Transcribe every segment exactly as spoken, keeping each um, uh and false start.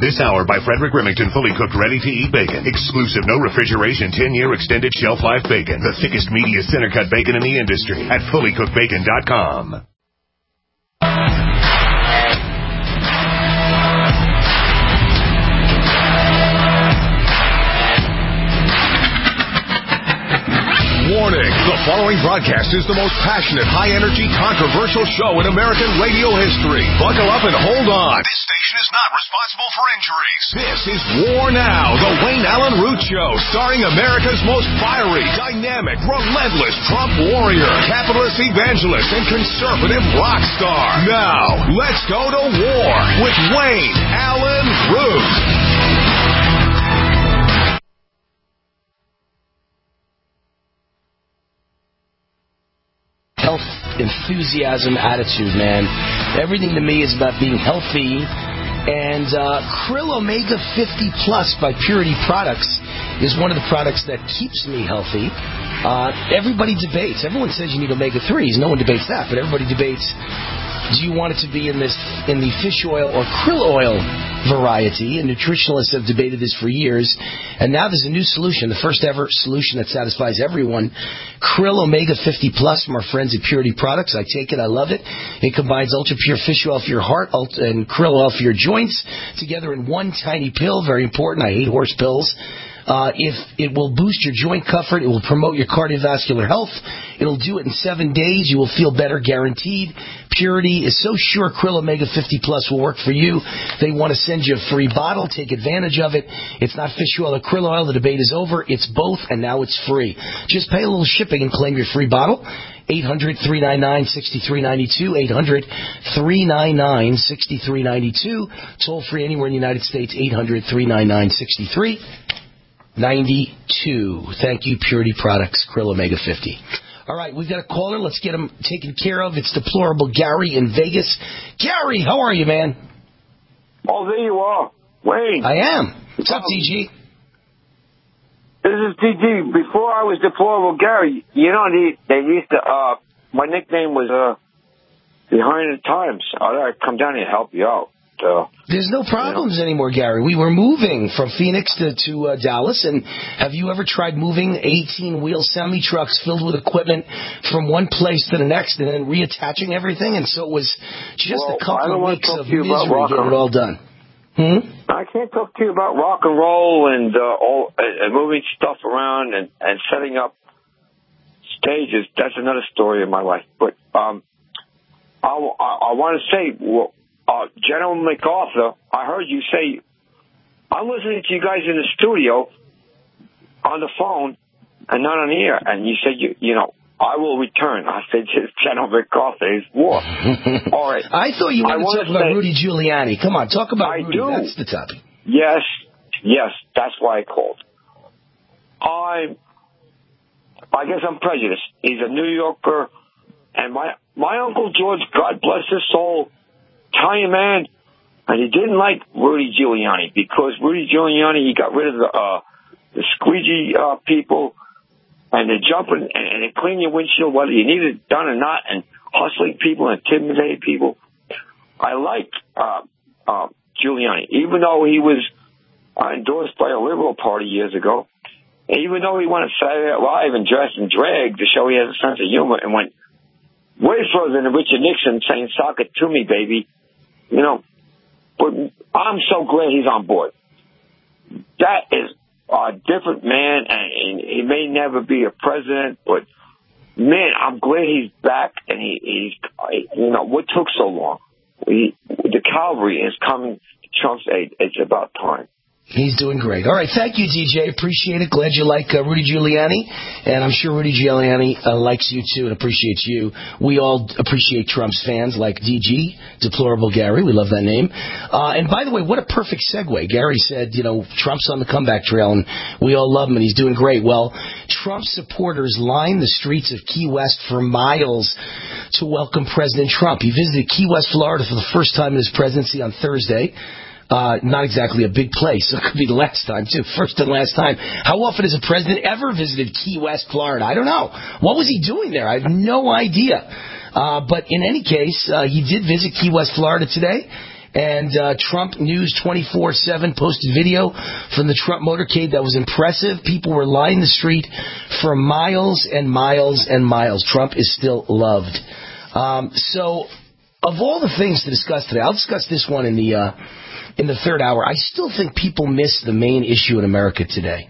This hour by Frederick Remington, fully cooked, ready-to-eat bacon. Exclusive, no refrigeration, ten-year extended shelf life bacon. The thickest, meatiest, center-cut bacon in the industry at fully cooked bacon dot com. Warning, the following broadcast is the most passionate, high-energy, controversial show in American radio history. Buckle up and hold on. This station is not responsible for injuries. This is War Now, the Wayne Allen Root Show, starring America's most fiery, dynamic, relentless Trump warrior, capitalist evangelist, and conservative rock star. Now, let's go to war with Wayne Allen Root. Health, enthusiasm, attitude, man. Everything to me is about being healthy. And uh, Krill Omega fifty Plus by Purity Products is one of the products that keeps me healthy. Uh, everybody debates. Everyone says you need omega threes. No one debates that, but everybody debates, do you want it to be in this in the fish oil or krill oil variety? And nutritionalists have debated this for years. And now there's a new solution, the first ever solution that satisfies everyone. Krill Omega fifty Plus from our friends at Purity Products. I take it. I love it. It combines ultra-pure fish oil for your heart and krill oil for your joints together in one tiny pill. Very important. I hate horse pills. Uh, if it will boost your joint comfort, it will promote your cardiovascular health. It'll do it in seven days. You will feel better, guaranteed. Purity is so sure Krill Omega fifty Plus will work for you. They want to send you a free bottle. Take advantage of it. It's not fish oil or krill oil. The debate is over. It's both, and now it's free. Just pay a little shipping and claim your free bottle. eight hundred, three nine nine, six three nine two. eight hundred, three nine nine, six three nine two. Toll free anywhere in the United States. eight hundred, three nine nine, six three nine two. Thank you, Purity Products, Krill Omega fifty. All right, we've got a caller. Let's get him taken care of. It's Deplorable Gary in Vegas. Gary, how are you, man? Oh, there you are. Wayne. I am. What's up, D G? This is D G. Before I was Deplorable Gary, you know, they, they used to, uh, my nickname was, uh, Behind the Times. I'd come down here and help you out. So, There's no problems you know. anymore, Gary. We were moving from Phoenix to, to uh, Dallas, and have you ever tried moving eighteen-wheel semi-trucks filled with equipment from one place to the next and then reattaching everything? And so it was just well, a couple of weeks of misery getting it all done. Hmm? I can't talk to you about rock and roll and, uh, all, uh, and moving stuff around and, and setting up stages. That's another story in my life. But um, I, I, I want to say... Well, Uh, General MacArthur, I heard you say, I'm listening to you guys in the studio on the phone and not on the air. And you said, you, you know, I will return. I said, General MacArthur is war. All right. I thought you wanted to talk about say, Rudy Giuliani. Come on, talk about I Rudy. do. That's the topic. Yes, yes, that's why I called. I, I guess I'm prejudiced. He's a New Yorker. And my, my Uncle George, God bless his soul, Italian man, and he didn't like Rudy Giuliani because Rudy Giuliani, he got rid of the uh, the squeegee uh, people and the jumping and, and they clean your windshield whether you need it done or not, and hustling people and intimidating people. I liked uh, uh, Giuliani, even though he was uh, endorsed by a liberal party years ago, and even though he went on Saturday Night Live and dressed in drag to show he has a sense of humor and went way further than Richard Nixon saying, "Sock it to me, baby." You know, but I'm so glad he's on board. That is a different man, and he may never be a president, but, man, I'm glad he's back, and he, he's, you know, what took so long? We, the cavalry is coming to Trump's aid. It's about time. He's doing great. All right, thank you, D J. Appreciate it. Glad you like uh, Rudy Giuliani, and I'm sure Rudy Giuliani uh, likes you, too, and appreciates you. We all appreciate Trump's fans like D G, Deplorable Gary. We love that name. Uh, and by the way, what a perfect segue. Gary said, you know, Trump's on the comeback trail, and we all love him, and he's doing great. Well, Trump supporters lined the streets of Key West for miles to welcome President Trump. He visited Key West, Florida for the first time in his presidency on Thursday. Uh, not exactly a big place, so it could be the last time, too. First and last time. How often has a president ever visited Key West, Florida? I don't know. What was he doing there? I have no idea. Uh, but in any case, uh, he did visit Key West, Florida today. And uh, Trump News twenty-four seven posted video from the Trump motorcade that was impressive. People were lining the street for miles and miles and miles. Trump is still loved. Um, so, of all the things to discuss today, I'll discuss this one in the uh, in the third hour. I still think people miss the main issue in America today.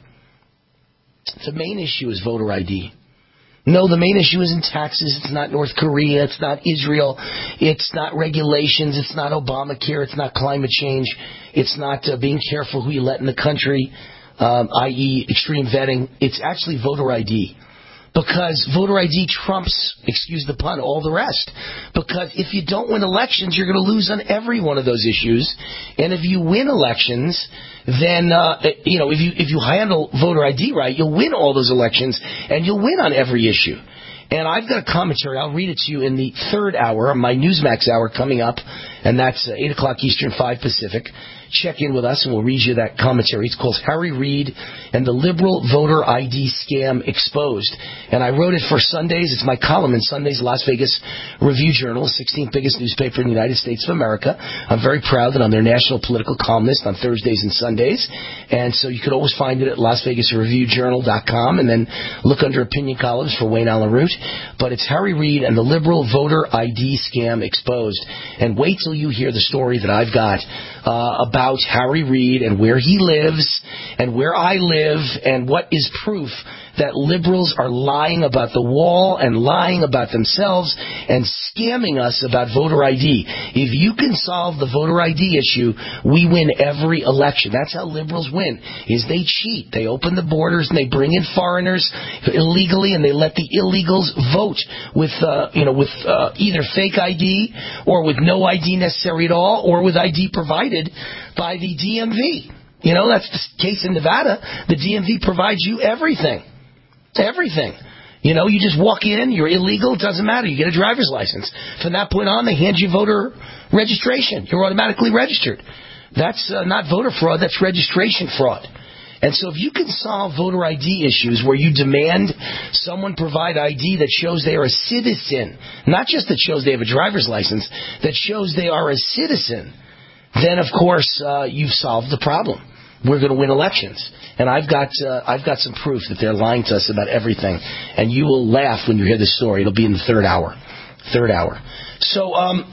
The main issue is voter I D. No, the main issue isn't taxes. It's not North Korea. It's not Israel. It's not regulations. It's not Obamacare. It's not climate change. It's not uh, being careful who you let in the country, um, that is extreme vetting. It's actually voter I D. Because voter I D trumps, excuse the pun, all the rest. Because if you don't win elections, you're going to lose on every one of those issues. And if you win elections, then, uh, you know, if you if you handle voter I D right, you'll win all those elections, and you'll win on every issue. And I've got a commentary. I'll read it to you in the third hour, my Newsmax hour coming up, and that's uh, eight o'clock Eastern, five Pacific. Check in with us, and we'll read you that commentary. It's called Harry Reid and the Liberal Voter I D Scam Exposed. And I wrote it for Sundays. It's my column in Sunday's Las Vegas Review-Journal, the sixteenth biggest newspaper in the United States of America. I'm very proud that I'm their national political columnist on Thursdays and Sundays. And so you could always find it at Las Vegas Review Journal dot com, and then look under opinion columns for Wayne Allen Root. But it's Harry Reid and the Liberal Voter I D Scam Exposed. And wait till you hear the story that I've got uh, about Harry Reid and where he lives and where I live and what is proof that liberals are lying about the wall and lying about themselves and scamming us about voter I D. If you can solve the voter I D issue, we win every election. That's how liberals win, is they cheat. They open the borders and they bring in foreigners illegally and they let the illegals vote with, uh, you know, with uh, either fake I D or with no I D necessary at all or with I D provided by the D M V. You know, that's the case in Nevada. The D M V provides you everything. Everything. You know, you just walk in, you're illegal, it doesn't matter. You get a driver's license. From that point on, they hand you voter registration. You're automatically registered. That's uh, not voter fraud, that's registration fraud. And so if you can solve voter I D issues where you demand someone provide I D that shows they are a citizen, not just that shows they have a driver's license, that shows they are a citizen, then, of course, uh, you've solved the problem. We're going to win elections. And I've got uh, I've got some proof that they're lying to us about everything. And you will laugh when you hear this story. It'll be in the third hour. Third hour. So um,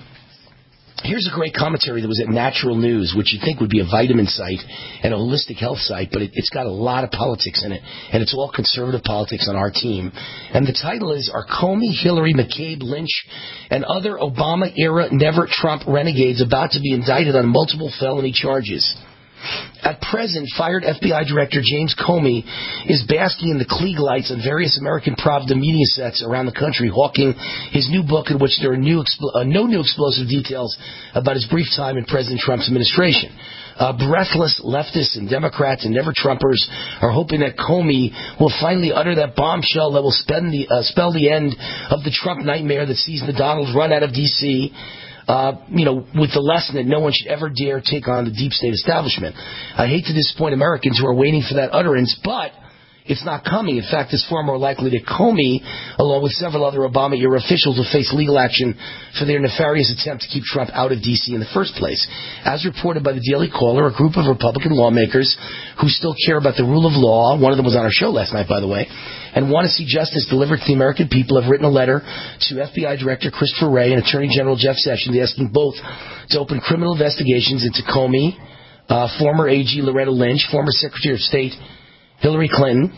here's a great commentary that was at Natural News, which you'd think would be a vitamin site and a holistic health site, but it, it's got a lot of politics in it. And it's all conservative politics on our team. And the title is, Are Comey, Hillary, McCabe, Lynch, and other Obama-era never-Trump renegades about to be indicted on multiple felony charges? At present, fired F B I Director James Comey is basking in the Klieg lights on various American Pravda media sets around the country, hawking his new book in which there are new expl- uh, no new explosive details about his brief time in President Trump's administration. Uh, breathless leftists and Democrats and never-Trumpers are hoping that Comey will finally utter that bombshell that will spend the, uh, spell the end of the Trump nightmare that sees the Donald run out of D C, Uh, you know, with the lesson that no one should ever dare take on the deep state establishment. I hate to disappoint Americans who are waiting for that utterance, but it's not coming. In fact, it's far more likely that Comey, along with several other Obama-era officials, will face legal action for their nefarious attempt to keep Trump out of D C in the first place. As reported by the Daily Caller, a group of Republican lawmakers who still care about the rule of law, one of them was on our show last night, by the way, and want to see justice delivered to the American people, have written a letter to F B I Director Christopher Wray and Attorney General Jeff Sessions asking both to open criminal investigations into Comey, uh, former A G Loretta Lynch, former Secretary of State Hillary Clinton,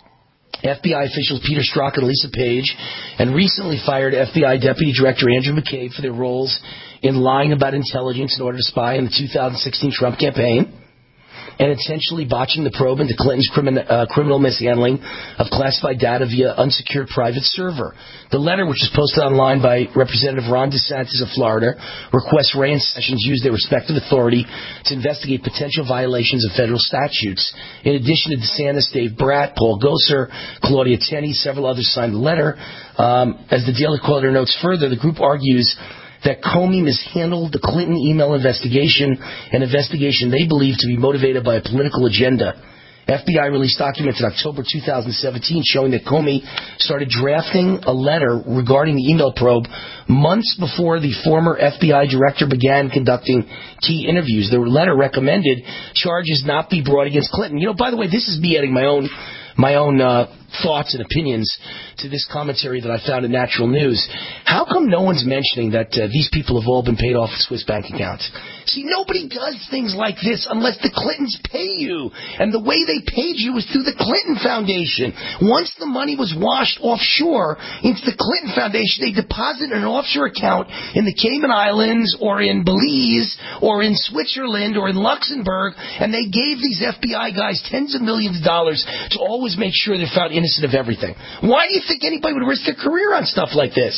F B I officials Peter Strzok and Lisa Page, and recently fired F B I Deputy Director Andrew McCabe for their roles in lying about intelligence in order to spy on the two thousand sixteen Trump campaign, and intentionally botching the probe into Clinton's crimin- uh, criminal mishandling of classified data via unsecured private server. The letter, which is posted online by Representative Ron DeSantis of Florida, requests Wray and Sessions use their respective authority to investigate potential violations of federal statutes. In addition to DeSantis, Dave Bratt, Paul Gosar, Claudia Tenney, several others signed the letter. Um, as the Daily Caller notes further, the group argues that Comey mishandled the Clinton email investigation, an investigation they believe to be motivated by a political agenda. F B I released documents in October two thousand seventeen showing that Comey started drafting a letter regarding the email probe months before the former F B I director began conducting key interviews. The letter recommended charges not be brought against Clinton. You know, by the way, this is me adding my own my own uh, thoughts and opinions to this commentary that I found in Natural News. How come no one's mentioning that uh, these people have all been paid off with Swiss bank accounts? See, nobody does things like this unless the Clintons pay you. And the way they paid you was through the Clinton Foundation. Once the money was washed offshore into the Clinton Foundation, they deposited an offshore account in the Cayman Islands or in Belize or in Switzerland or in Luxembourg, and they gave these F B I guys tens of millions of dollars to always make sure they're found innocent of everything. Why do you think anybody would risk their career on stuff like this?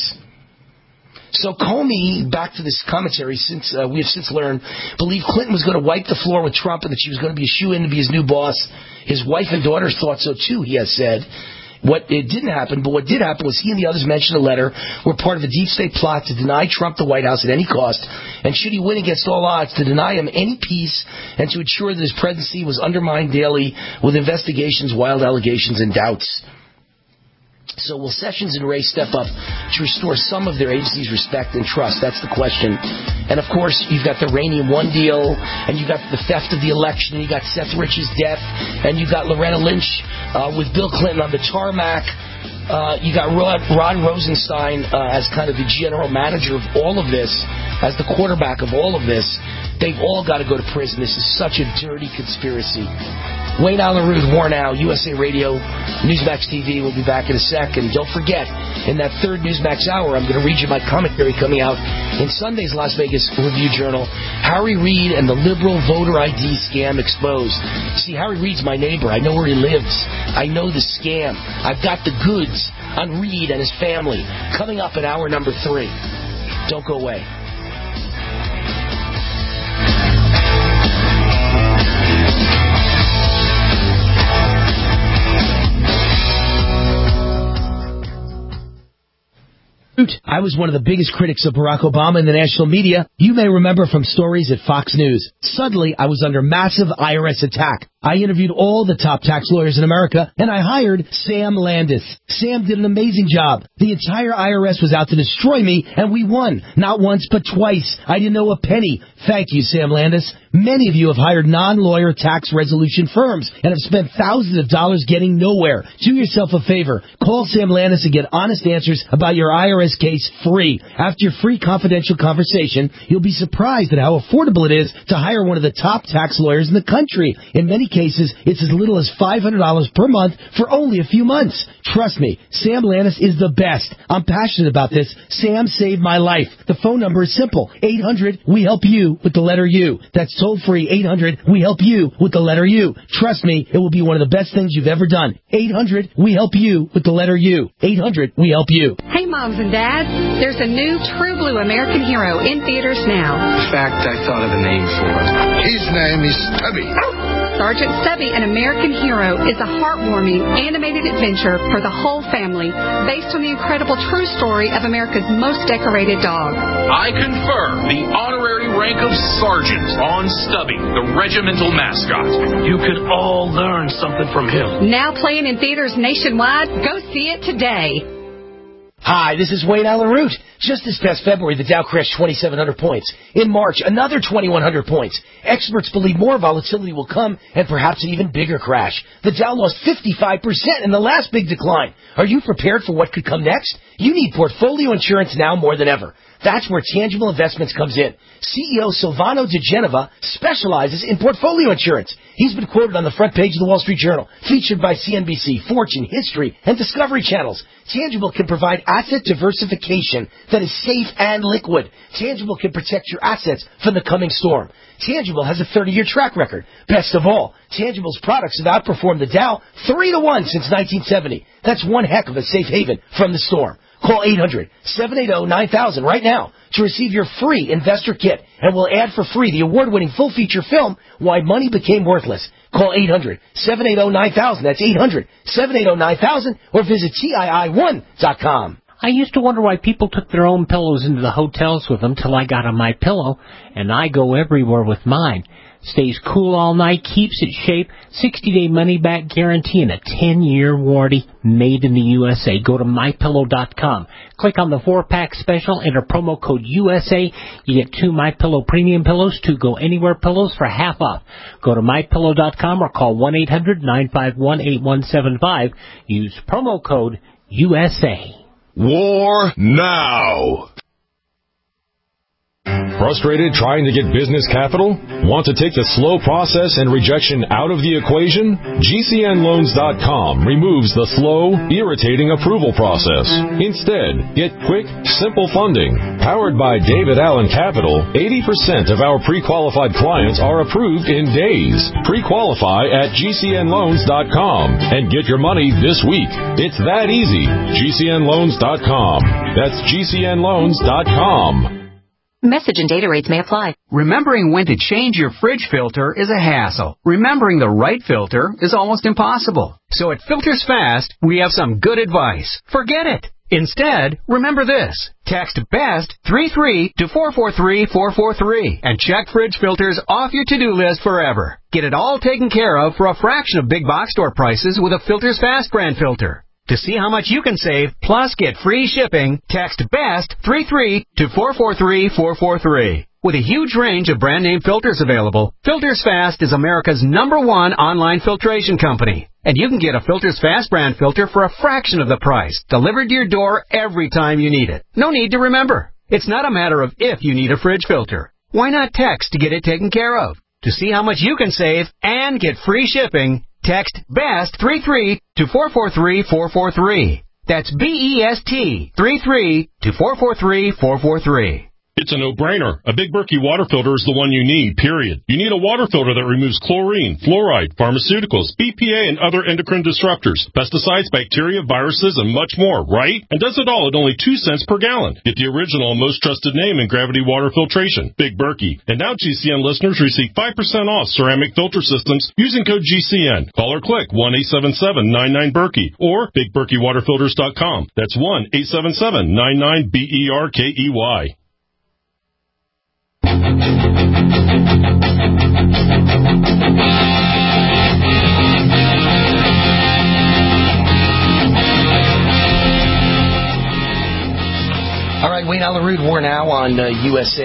So Comey, back to this commentary, since uh, we have since learned, believed Clinton was going to wipe the floor with Trump and that she was going to be a shoo-in to be his new boss. His wife and daughters thought so too, he has said. What it didn't happen, but what did happen was he and the others mentioned a letter were part of a deep state plot to deny Trump the White House at any cost, and should he win against all odds, to deny him any peace and to ensure that his presidency was undermined daily with investigations, wild allegations, and doubts. So will Sessions and Wray step up to restore some of their agency's respect and trust? That's the question. And, of course, you've got the Uranium One deal, and you've got the theft of the election, and you've got Seth Rich's death, and you've got Loretta Lynch uh, with Bill Clinton on the tarmac. Uh, you got Rod, Rod Rosenstein uh, as kind of the general manager of all of this, as the quarterback of all of this. They've all got to go to prison. This is such a dirty conspiracy. Wayne Allyn Root, War Now, U S A Radio, Newsmax T V. We'll be back in a second. Don't forget, in that third Newsmax hour, I'm going to read you my commentary coming out in Sunday's Las Vegas Review-Journal, Harry Reid and the liberal voter I D scam exposed. See, Harry Reid's my neighbor. I know where he lives. I know the scam. I've got the goods on Reid and his family. Coming up at hour number three. Don't go away. I was one of the biggest critics of Barack Obama in the national media. You may remember from stories at Fox News. Suddenly, I was under massive I R S attack. I interviewed all the top tax lawyers in America, and I hired Sam Landis. Sam did an amazing job. The entire I R S was out to destroy me, and we won. Not once, but twice. I didn't owe a penny. Thank you, Sam Landis. Many of you have hired non-lawyer tax resolution firms and have spent thousands of dollars getting nowhere. Do yourself a favor. Call Sam Landis and get honest answers about your I R S case free. After your free confidential conversation, you'll be surprised at how affordable it is to hire one of the top tax lawyers in the country. In many cases, it's as little as five hundred dollars per month for only a few months. Trust me, Sam Landis is the best. I'm passionate about this. Sam saved my life. The phone number is simple. eight hundred we help you with the letter U. That's toll free. eight hundred we help you with the letter U. Trust me, it will be one of the best things you've ever done. eight hundred we help you with the letter U. eight hundred we help you. Hey, moms and dads. There's a new True Blue American Hero in theaters now. In fact, I thought of a name for him. His name is Stubby. Sergeant Stubby, an American Hero, is a heartwarming, animated adventure for the whole family based on the incredible true story of America's most decorated dog. I confer the honorary rank of Sergeant on Stubby, the regimental mascot. You could all learn something from him. Now playing in theaters nationwide. Go see it today. Hi, this is Wayne Allyn Root. Just this past February, the Dow crashed twenty-seven hundred points. In March, another twenty-one hundred points. Experts believe more volatility will come and perhaps an even bigger crash. The Dow lost fifty-five percent in the last big decline. Are you prepared for what could come next? You need portfolio insurance now more than ever. That's where Tangible Investments comes in. C E O Silvano De Genova specializes in portfolio insurance. He's been quoted on the front page of the Wall Street Journal, featured by C N B C, Fortune, History, and Discovery Channels. Tangible can provide asset diversification that is safe and liquid. Tangible can protect your assets from the coming storm. Tangible has a thirty-year track record. Best of all, Tangible's products have outperformed the Dow three to one since nineteen seventy. That's one heck of a safe haven from the storm. Call eight hundred seven eight zero nine thousand right now to receive your free investor kit, and we'll add for free the award-winning full-feature film, Why Money Became Worthless. Call eight hundred seven eight zero nine thousand. That's eight hundred seven eight zero nine thousand, or visit T I I one dot com. I used to wonder why people took their own pillows into the hotels with them till I got on My Pillow, and I go everywhere with mine. Stays cool all night, keeps its shape, sixty-day money-back guarantee, and a ten-year warranty made in the U S A. Go to my pillow dot com. Click on the four-pack special, enter promo code U S A. You get two MyPillow premium pillows, two Go Anywhere pillows for half off. Go to my pillow dot com or call one eight hundred nine five one eight one seven five. Use promo code U S A. War now. Frustrated trying to get business capital? Want to take the slow process and rejection out of the equation? G C N loans dot com removes the slow, irritating approval process. Instead, get quick, simple funding. Powered by David Allen Capital, eighty percent of our pre-qualified clients are approved in days. Pre-qualify at G C N loans dot com and get your money this week. It's that easy. G C N loans dot com. That's G C N loans dot com. Message and data rates may apply. Remembering when to change your fridge filter is a hassle. Remembering the right filter is almost impossible. So at Filters Fast, we have some good advice. Forget it. Instead, remember this. Text BEST three three to four four three four four three and check fridge filters off your to-do list forever. Get it all taken care of for a fraction of big box store prices with a Filters Fast brand filter. To see how much you can save, plus get free shipping, text BEST three three to four four three four four three. With a huge range of brand name filters available, Filters Fast is America's number one online filtration company. And you can get a Filters Fast brand filter for a fraction of the price, delivered to your door every time you need it. No need to remember. It's not a matter of if you need a fridge filter. Why not text to get it taken care of? To see how much you can save and get free shipping, text BEST three three to four four three four four three. That's B E S T three three to four four three four four three. It's a no-brainer. A Big Berkey water filter is the one you need, period. You need a water filter that removes chlorine, fluoride, pharmaceuticals, B P A, and other endocrine disruptors, pesticides, bacteria, viruses, and much more, right? And does it all at only two cents per gallon. Get the original and most trusted name in gravity water filtration, Big Berkey. And now G C N listeners receive five percent off ceramic filter systems using code G C N. Call or click one eight seven seven nine nine Berkey or big berkey water filters dot com. That's one eight seven seven nine nine B E R K E Y. All right, Wayne Allyn Root, War Now on uh, U S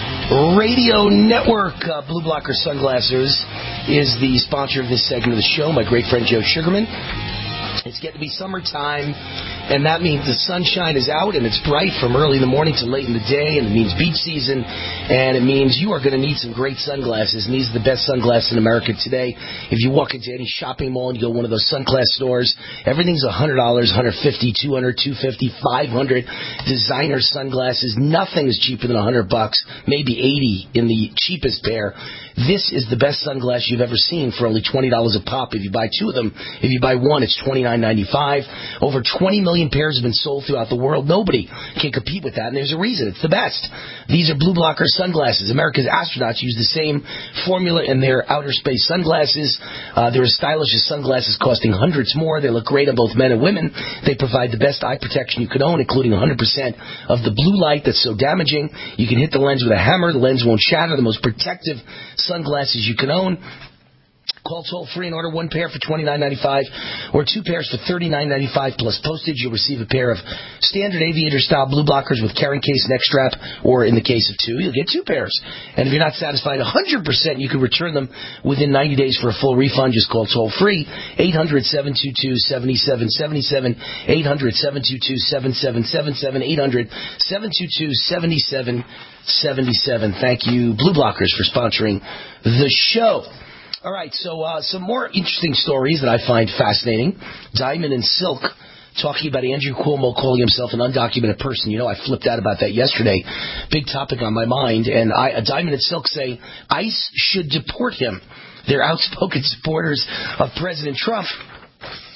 A Radio Network. Uh, Blue Blocker Sunglasses is the sponsor of this segment of the show. My great friend Joe Sugarman. It's getting to be summertime, and that means the sunshine is out, and it's bright from early in the morning to late in the day, and it means beach season, and it means you are going to need some great sunglasses, and these are the best sunglasses in America today. If you walk into any shopping mall and you go to one of those sunglass stores, everything's one hundred dollars, one hundred fifty dollars, two hundred dollars, two hundred fifty dollars, five hundred dollars. Designer sunglasses, nothing is cheaper than one hundred bucks, maybe eighty in the cheapest pair. This is the best sunglasses you've ever seen for only twenty dollars a pop. If you buy two of them, if you buy one, it's twenty-nine ninety-five. Over twenty million pairs have been sold throughout the world. Nobody can compete with that, and there's a reason. It's the best. These are Blue Blocker sunglasses. America's astronauts use the same formula in their outer space sunglasses. Uh, they're as stylish as sunglasses costing hundreds more. They look great on both men and women. They provide the best eye protection you could own, including one hundred percent of the blue light that's so damaging. You can hit the lens with a hammer. The lens won't shatter. The most protective sunglasses you can own. Call toll-free and order one pair for twenty-nine ninety-five or two pairs for thirty-nine ninety-five plus postage. You'll receive a pair of standard aviator-style blue blockers with carrying case, neck strap, or in the case of two, you'll get two pairs. And if you're not satisfied one hundred percent, you can return them within ninety days for a full refund. Just call toll-free, eight hundred, seven two two, seven seven seven seven, eight hundred, seven two two, seven seven seven seven, eight hundred, seven two two, seven seven seven seven. Thank you, Blue Blockers, for sponsoring the show. All right, so uh, some more interesting stories that I find fascinating. Diamond and Silk talking about Andrew Cuomo calling himself an undocumented person. You know, I flipped out about that yesterday. Big topic on my mind. And I, uh, Diamond and Silk say ICE should deport him. They're outspoken supporters of President Trump.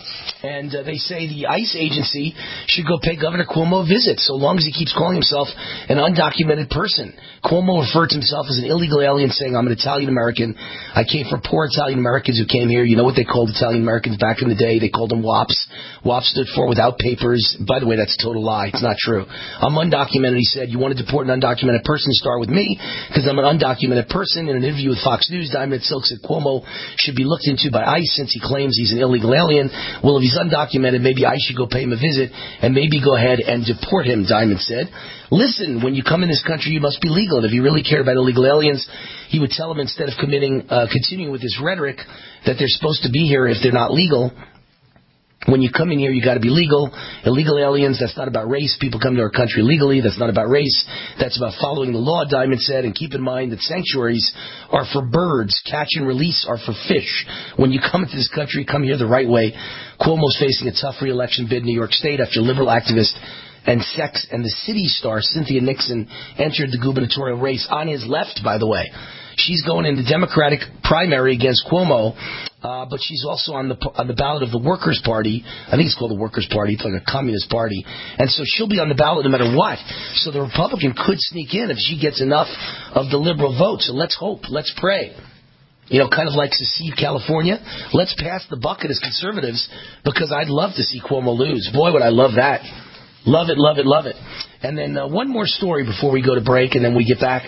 And uh, they say the ICE agency should go pay Governor Cuomo a visit, so long as he keeps calling himself an undocumented person. Cuomo referred to himself as an illegal alien, saying, I'm an Italian-American. I came from poor Italian-Americans who came here. You know what they called Italian-Americans back in the day? They called them W A Ps. W A P stood for without papers. By the way, that's a total lie. It's not true. I'm undocumented, he said. You want to deport an undocumented person, start with me, because I'm an undocumented person. In an interview with Fox News, Diamond Silk said Cuomo should be looked into by ICE since he claims he's an illegal alien. Well, if he's undocumented, maybe I should go pay him a visit and maybe go ahead and deport him, Diamond said. Listen, when you come in this country, you must be legal. And if you really care about illegal aliens, he would tell them instead of committing, uh, continuing with this rhetoric that they're supposed to be here if they're not legal. When you come in here, you got to be legal. Illegal aliens, that's not about race. People come to our country legally. That's not about race. That's about following the law, Diamond said. And keep in mind that sanctuaries are for birds. Catch and release are for fish. When you come into this country, come here the right way. Cuomo's facing a tough re-election bid in New York State after liberal activist and sex and the city star Cynthia Nixon entered the gubernatorial race on his left, by the way. She's going in the Democratic primary against Cuomo, uh, but she's also on the on the ballot of the Workers' Party. I think it's called the Workers' Party. It's like a communist party. And so she'll be on the ballot no matter what. So the Republican could sneak in if she gets enough of the liberal vote. So let's hope. Let's pray. You know, kind of like secede California. Let's pass the bucket as conservatives because I'd love to see Cuomo lose. Boy, would I love that. Love it, love it, love it. And then uh, one more story before we go to break and then we get back.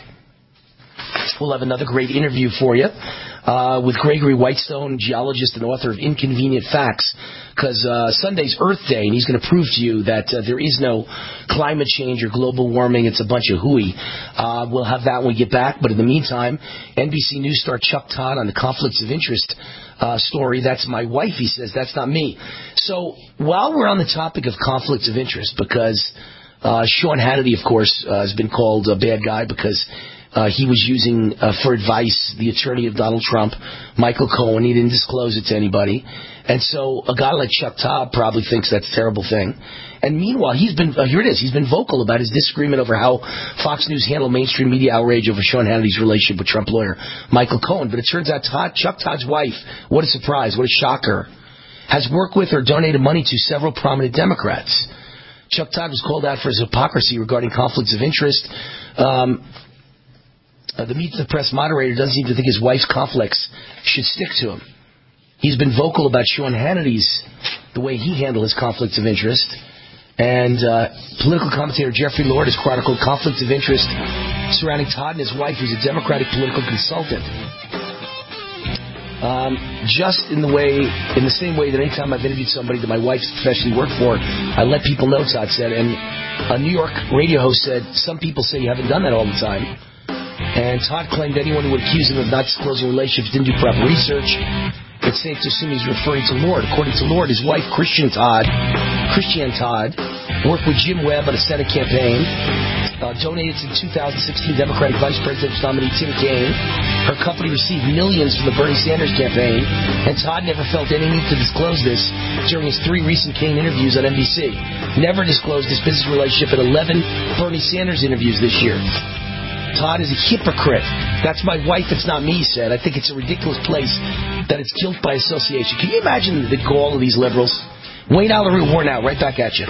We'll have another great interview for you uh, with Gregory Whitestone, geologist and author of Inconvenient Facts, because uh, Sunday's Earth Day, and he's going to prove to you that uh, there is no climate change or global warming. It's a bunch of hooey. Uh, we'll have that when we get back. But in the meantime, N B C News star Chuck Todd on the conflicts of interest uh, story. That's my wife, he says. That's not me. So while we're on the topic of conflicts of interest, because uh, Sean Hannity, of course, uh, has been called a bad guy because Uh, he was using, uh, for advice, the attorney of Donald Trump, Michael Cohen. He didn't disclose it to anybody. And so a guy like Chuck Todd probably thinks that's a terrible thing. And meanwhile, he's been, uh, here it is, he's been vocal about his disagreement over how Fox News handled mainstream media outrage over Sean Hannity's relationship with Trump lawyer Michael Cohen. But it turns out Todd, Chuck Todd's wife, what a surprise, what a shocker, has worked with or donated money to several prominent Democrats. Chuck Todd was called out for his hypocrisy regarding conflicts of interest. Um... Uh, the Meet the Press moderator doesn't seem to think his wife's conflicts should stick to him. He's been vocal about Sean Hannity's, the way he handled his conflicts of interest. And uh, political commentator Jeffrey Lord has chronicled conflicts of interest surrounding Todd and his wife, who's a Democratic political consultant. Um, just in the way, in the same way that anytime I've interviewed somebody that my wife's professionally worked for, I let people know, Todd said. And a New York radio host said, some people say you haven't done that all the time. And Todd claimed anyone who would accuse him of not disclosing relationships didn't do proper research. It's safe to assume he's referring to Lord. According to Lord, his wife, Christian Todd, Christiane Todd, worked with Jim Webb on a Senate campaign, uh, donated to the two thousand sixteen Democratic Vice Presidential nominee Tim Kaine. Her company received millions from the Bernie Sanders campaign, and Todd never felt any need to disclose this during his three recent Kaine interviews on N B C. Never disclosed his business relationship at eleven Bernie Sanders interviews this year. Todd is a hypocrite. That's my wife, it's not me, he said. I think it's a ridiculous place that it's guilt by association. Can you imagine the gall of these liberals? Wayne Allery, worn out, right back at you.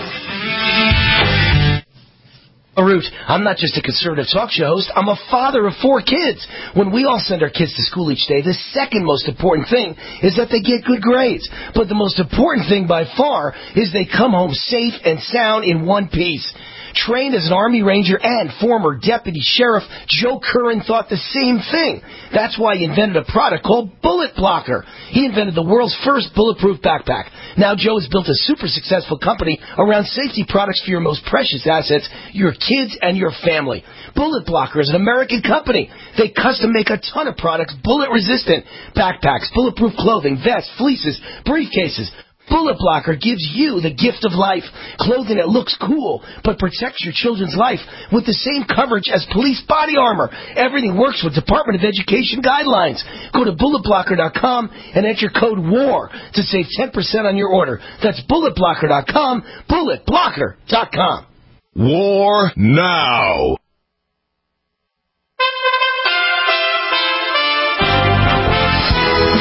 Arut, I'm not just a conservative talk show host, I'm a father of four kids. When we all send our kids to school each day, the second most important thing is that they get good grades. But the most important thing by far is they come home safe and sound in one piece. Trained as an Army Ranger and former Deputy Sheriff, Joe Curran thought the same thing. That's why he invented a product called Bullet Blocker. He invented the world's first bulletproof backpack. Now Joe has built a super successful company around safety products for your most precious assets, your kids and your family. Bullet Blocker is an American company. They custom make a ton of products, bullet resistant backpacks, bulletproof clothing, vests, fleeces, briefcases. Bullet Blocker gives you the gift of life. Clothing that looks cool, but protects your children's life with the same coverage as police body armor. Everything works with Department of Education guidelines. Go to bullet blocker dot com and enter code WAR to save ten percent on your order. That's bullet blocker dot com, bullet blocker dot com. War now. You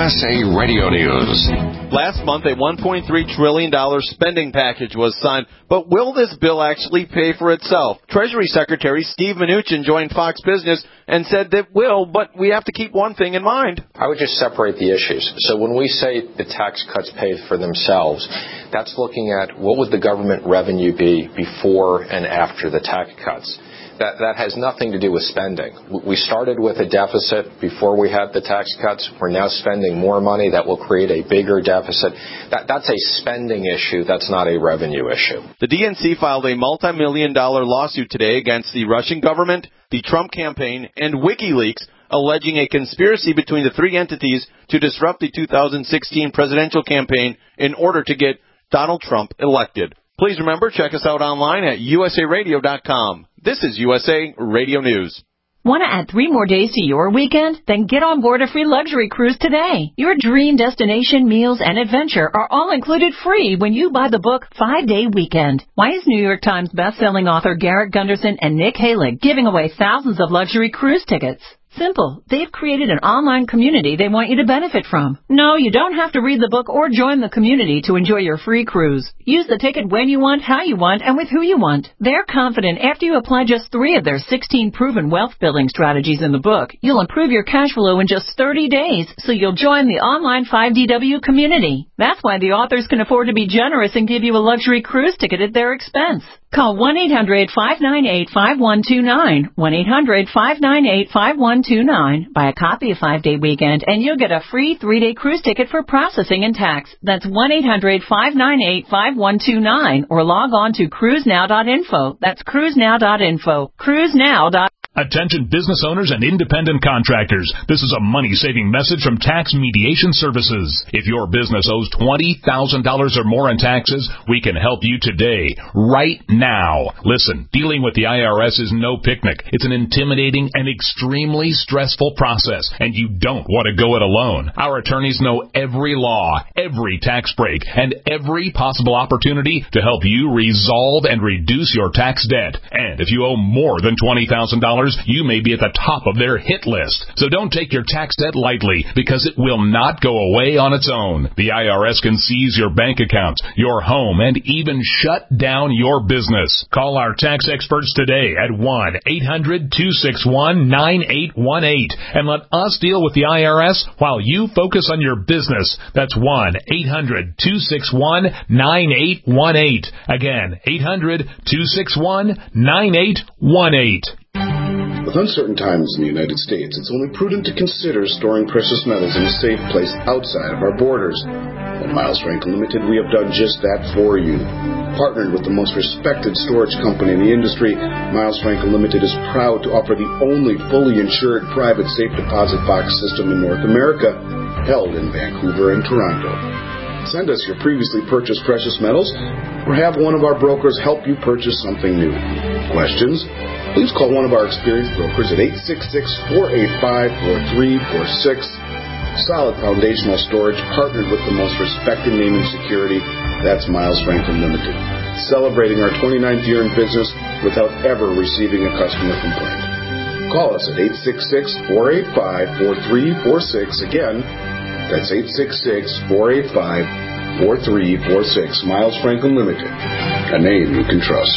S A Radio News. Last month, a one point three trillion dollars spending package was signed, but will this bill actually pay for itself? Treasury Secretary Steve Mnuchin joined Fox Business and said that will, but we have to keep one thing in mind. I would just separate the issues. So when we say the tax cuts pay for themselves, that's looking at what would the government revenue be before and after the tax cuts. That, that has nothing to do with spending. We started with a deficit before we had the tax cuts. We're now spending more money. That will create a bigger deficit. That, that's a spending issue. That's not a revenue issue. The D N C filed a multi-million dollar lawsuit today against the Russian government, the Trump campaign, and WikiLeaks, alleging a conspiracy between the three entities to disrupt the two thousand sixteen presidential campaign in order to get Donald Trump elected. Please remember, check us out online at U S A radio dot com. This is U S A Radio News. Want to add three more days to your weekend? Then get on board a free luxury cruise today. Your dream destination, meals, and adventure are all included free when you buy the book Five Day Weekend. Why is New York Times bestselling author Garrett Gunderson and Nick Halig giving away thousands of luxury cruise tickets? Simple. They've created an online community they want you to benefit from. No, you don't have to read the book or join the community to enjoy your free cruise. Use the ticket when you want, how you want, and with who you want. They're confident after you apply just three of their sixteen proven wealth-building strategies in the book, you'll improve your cash flow in just thirty days, so you'll join the online five D W community. That's why the authors can afford to be generous and give you a luxury cruise ticket at their expense. Call one eight hundred five nine eight five one two nine, one eight hundred five nine eight five one two nine. Buy a copy of Five Day Weekend and you'll get a free three-day cruise ticket for processing and tax. That's one eight hundred five nine eight five one two nine or log on to cruise now dot info. That's cruise now dot info. cruise now dot info. Attention business owners and independent contractors. This is a money-saving message from Tax Mediation Services. If your business owes twenty thousand dollars or more in taxes, we can help you today, right now. Listen, dealing with the I R S is no picnic. It's an intimidating and extremely stressful process, and you don't want to go it alone. Our attorneys know every law, every tax break, and every possible opportunity to help you resolve and reduce your tax debt. And if you owe more than twenty thousand dollars, you may be at the top of their hit list. So don't take your tax debt lightly, because it will not go away on its own. The I R S can seize your bank accounts, your home, and even shut down your business. Call our tax experts today at one eight hundred two six one nine eight one eight and let us deal with the I R S while you focus on your business. That's one eight hundred two six one nine eight one eight. Again, eight hundred two six one nine eight one eight. With uncertain times in the United States, it's only prudent to consider storing precious metals in a safe place outside of our borders. At Miles Franklin Limited, we have done just that for you. Partnered with the most respected storage company in the industry, Miles Franklin Limited is proud to offer the only fully insured private safe deposit box system in North America, held in Vancouver and Toronto. Send us your previously purchased precious metals, or have one of our brokers help you purchase something new. Questions? Please call one of our experienced brokers at eight six six, four eight five, four three four six. Solid foundational storage, partnered with the most respected name in security. That's Miles Franklin Limited. Celebrating our twenty-ninth year in business without ever receiving a customer complaint. Call us at eight six six, four eight five, four three four six. Again, that's eight six six, four eight five, four three four six. Miles Franklin Limited, a name you can trust.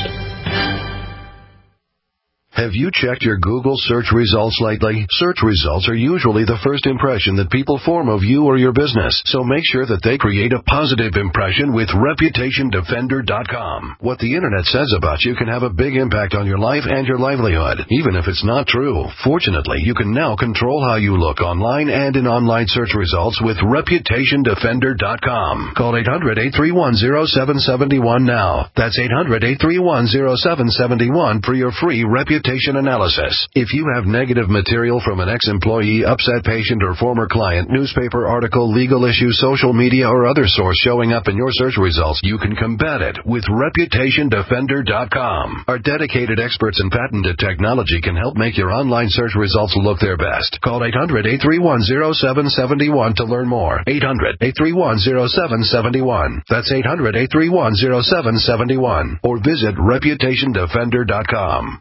Have you checked your Google search results lately? Search results are usually the first impression that people form of you or your business, so make sure that they create a positive impression with reputation defender dot com. What the internet says about you can have a big impact on your life and your livelihood, even if it's not true. Fortunately, you can now control how you look online and in online search results with reputation defender dot com. Call eight hundred, eight three one, zero seven seven one now. That's eight hundred, eight three one, zero seven seven one for your free reputation analysis. If you have negative material from an ex-employee, upset patient, or former client, newspaper article, legal issue, social media, or other source showing up in your search results, you can combat it with reputation defender dot com. Our dedicated experts in patented technology can help make your online search results look their best. Call eight hundred, eight three one, zero seven seven one to learn more. eight hundred, eight three one, zero seven seven one. That's eight hundred, eight three one, zero seven seven one. Or visit reputation defender dot com.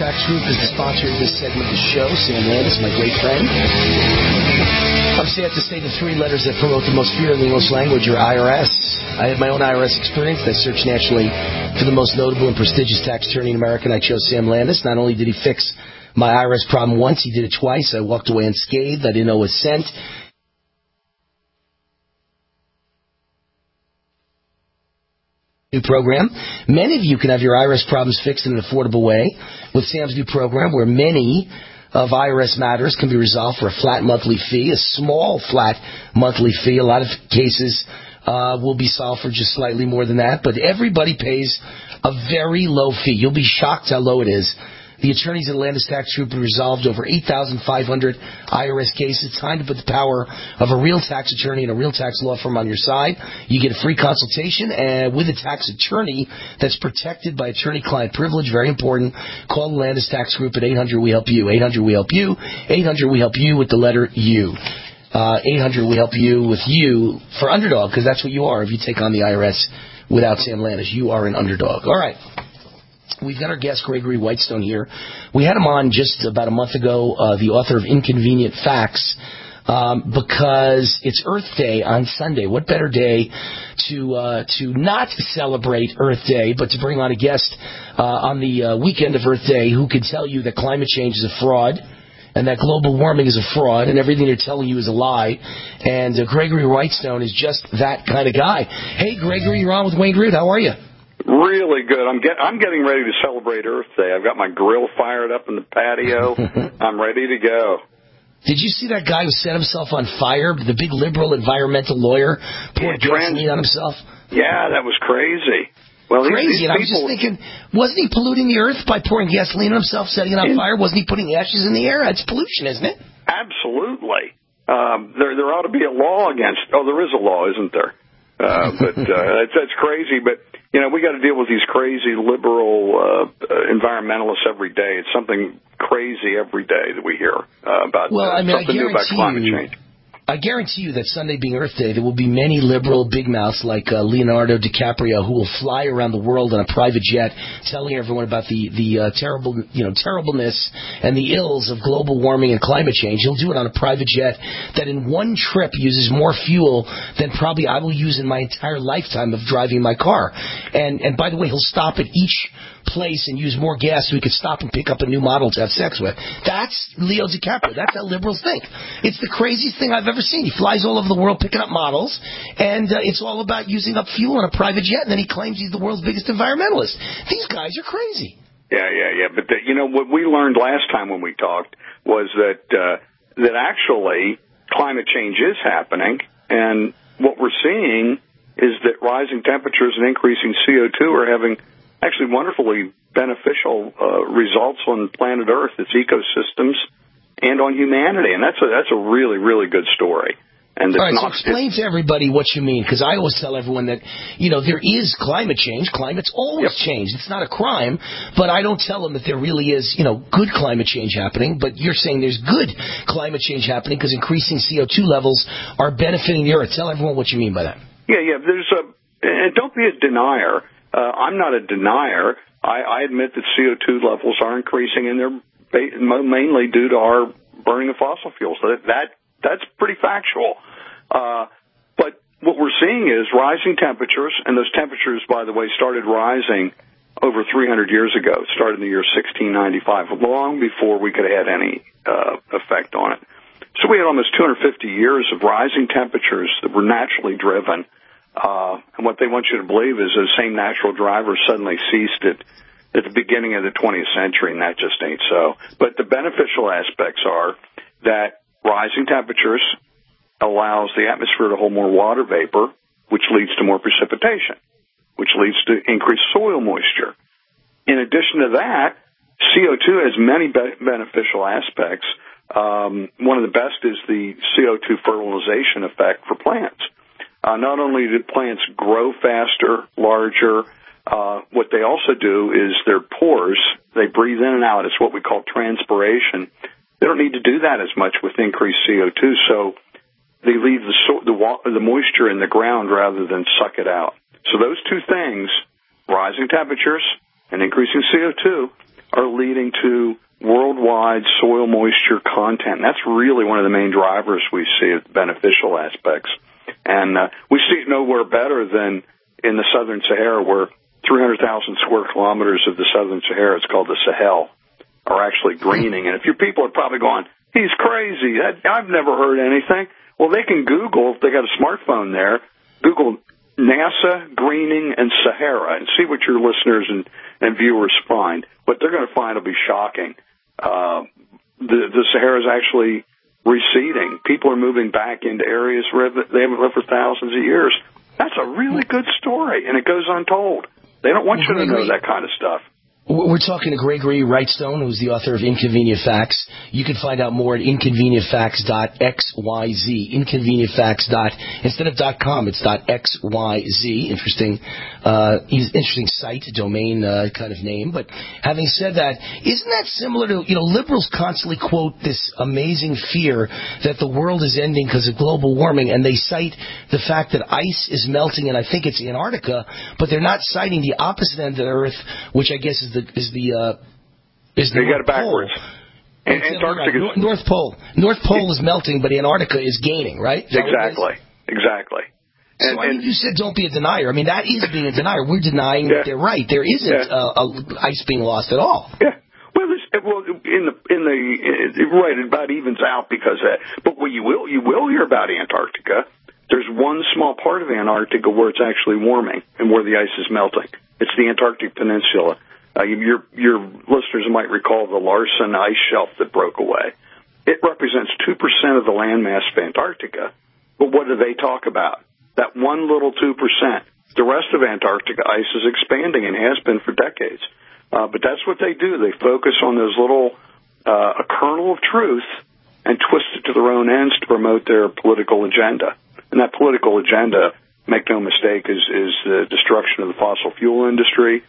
Tax Group is the sponsor of this segment of the show. Sam Landis, my great friend. I'm sad to say the three letters that promote the most fear in the English language are I R S. I had my own I R S experience. I searched nationally for the most notable and prestigious tax attorney in America, and I chose Sam Landis. Not only did he fix my I R S problem once, he did it twice. I walked away unscathed. I didn't owe a cent. New program. Many of you can have your I R S problems fixed in an affordable way with Sam's new program, where many of I R S matters can be resolved for a flat monthly fee, a small flat monthly fee. A lot of cases uh, will be solved for just slightly more than that, but everybody pays a very low fee. You'll be shocked how low it is. The attorneys at Landis Tax Group have resolved over eight thousand five hundred I R S cases. Time to put the power of a real tax attorney and a real tax law firm on your side. You get a free consultation and with a tax attorney that's protected by attorney-client privilege. Very important. Call the Landis Tax Group at eight hundred we help you. eight hundred we help you. eight hundred we help you with the letter U. Uh, eight hundred we help you with you for underdog, because that's what you are if you take on the I R S without Sam Landis. You are an underdog. All right. We've got our guest, Gregory Whitestone, here. We had him on just about a month ago, uh, the author of Inconvenient Facts, um, because it's Earth Day on Sunday. What better day to uh, to not celebrate Earth Day, but to bring on a guest uh, on the uh, weekend of Earth Day who can tell you that climate change is a fraud and that global warming is a fraud and everything they're telling you is a lie. And uh, Gregory Whitestone is just that kind of guy. Hey, Gregory, you're on with Wayne Root. How are you? Really good. I'm get, I'm getting ready to celebrate Earth Day. I've got my grill fired up in the patio. I'm ready to go. Did you see that guy who set himself on fire? The big liberal environmental lawyer poured yeah, gasoline on himself? Yeah, that was crazy. Well, crazy. These, these and I was just thinking, wasn't he polluting the earth by pouring gasoline on himself, setting it on fire? Wasn't he putting ashes in the air? That's pollution, isn't it? Absolutely. Um, there, there ought to be a law against. Oh, there is a law, isn't there? Uh, but uh, that's, that's crazy. But you know, we got to deal with these crazy liberal uh, environmentalists every day. It's something crazy every day that we hear uh, about well, uh, I mean, something I new about climate you, change. I guarantee you that Sunday being Earth Day, there will be many liberal big mouths like uh, Leonardo DiCaprio who will fly around the world on a private jet, telling everyone about the the uh, terrible, you know, terribleness and the ills of global warming and climate change. He'll do it on a private jet that in one trip uses more fuel than probably I will use in my entire lifetime of driving my car. And and by the way, he'll stop at each place and use more gas so he could stop and pick up a new model to have sex with. That's Leo DiCaprio. That's how liberals think. It's the craziest thing I've ever seen. He flies all over the world picking up models, and uh, it's all about using up fuel on a private jet, and then he claims he's the world's biggest environmentalist. These guys are crazy. Yeah, yeah, yeah. But, the, you know, what we learned last time when we talked was that uh, that actually climate change is happening, and what we're seeing is that rising temperatures and increasing C O two are having actually wonderfully beneficial uh, results on planet Earth, its ecosystems, and on humanity. And that's a, that's a really, really good story. And All right, not, so explain to everybody what you mean, because I always tell everyone that, you know, there is climate change. Climate's always yep. changed. It's not a crime, but I don't tell them that there really is, you know, good climate change happening. But you're saying there's good climate change happening because increasing C O two levels are benefiting the Earth. Tell everyone what you mean by that. Yeah, yeah. There's a, and don't be a denier. Uh, I'm not a denier. I, I admit that C O two levels are increasing, and they're ba- mainly due to our burning of fossil fuels. So that, that that's pretty factual. Uh, but what we're seeing is rising temperatures, and those temperatures, by the way, started rising over three hundred years ago. It started in the year sixteen ninety-five, long before we could have had any uh, effect on it. So we had almost two hundred fifty years of rising temperatures that were naturally driven. Uh, and what they want you to believe is those same natural drivers suddenly ceased at, at the beginning of the twentieth century, and that just ain't so. But the beneficial aspects are that rising temperatures allows the atmosphere to hold more water vapor, which leads to more precipitation, which leads to increased soil moisture. In addition to that, C O two has many be- beneficial aspects. Um, one of the best is the C O two fertilization effect for plants. Uh, not only do plants grow faster, larger, uh, what they also do is their pores, they breathe in and out. It's what we call transpiration. They don't need to do that as much with increased C O two, so they leave the, so- the, wa- the moisture in the ground rather than suck it out. So those two things, rising temperatures and increasing C O two, are leading to worldwide soil moisture content. That's really one of the main drivers we see as beneficial aspects. And uh, we see it nowhere better than in the southern Sahara, where three hundred thousand square kilometers of the southern Sahara, it's called the Sahel, are actually greening. And if your people are probably going, he's crazy, that, I've never heard anything. Well, they can Google, if they got a smartphone there, Google NASA, greening, and Sahara, and see what your listeners and, and viewers find. What they're going to find will be shocking. Uh, the, the Sahara is actually receding. People are moving back into areas where they haven't lived for thousands of years. That's a really good story, and it goes untold. They don't want you to know that kind of stuff. We're talking to Gregory Wrightstone, who's the author of Inconvenient Facts. You can find out more at inconvenient facts dot x y z. Inconvenient Facts. Instead of .com, it's .xyz. Interesting, uh, interesting site, domain uh, kind of name. But having said that, isn't that similar to, you know, liberals constantly quote this amazing fear that the world is ending because of global warming, and they cite the fact that ice is melting, and I think it's Antarctica, but they're not citing the opposite end of the Earth, which I guess is the is the uh, is the they got it backwards. And Antarctica, right. North Pole, North Pole is melting, but Antarctica is gaining, right? Is exactly, exactly. And, so I mean, you said don't be a denier. I mean, that is being a denier. We're denying yeah. that they're right. There isn't yeah. uh, a, ice being lost at all. Yeah. Well, well, in the in the uh, right, it about evens out because of that. But what you will you will hear about Antarctica. There's one small part of Antarctica where it's actually warming and where the ice is melting. It's the Antarctic Peninsula. Uh, your your listeners might recall the Larsen ice shelf that broke away. It represents two percent of the landmass of Antarctica. But what do they talk about? That one little two percent. The rest of Antarctica ice is expanding and has been for decades. Uh, but that's what they do. They focus on those little, uh, a kernel of truth and twist it to their own ends to promote their political agenda. And that political agenda, make no mistake, is, is the destruction of the fossil fuel industry.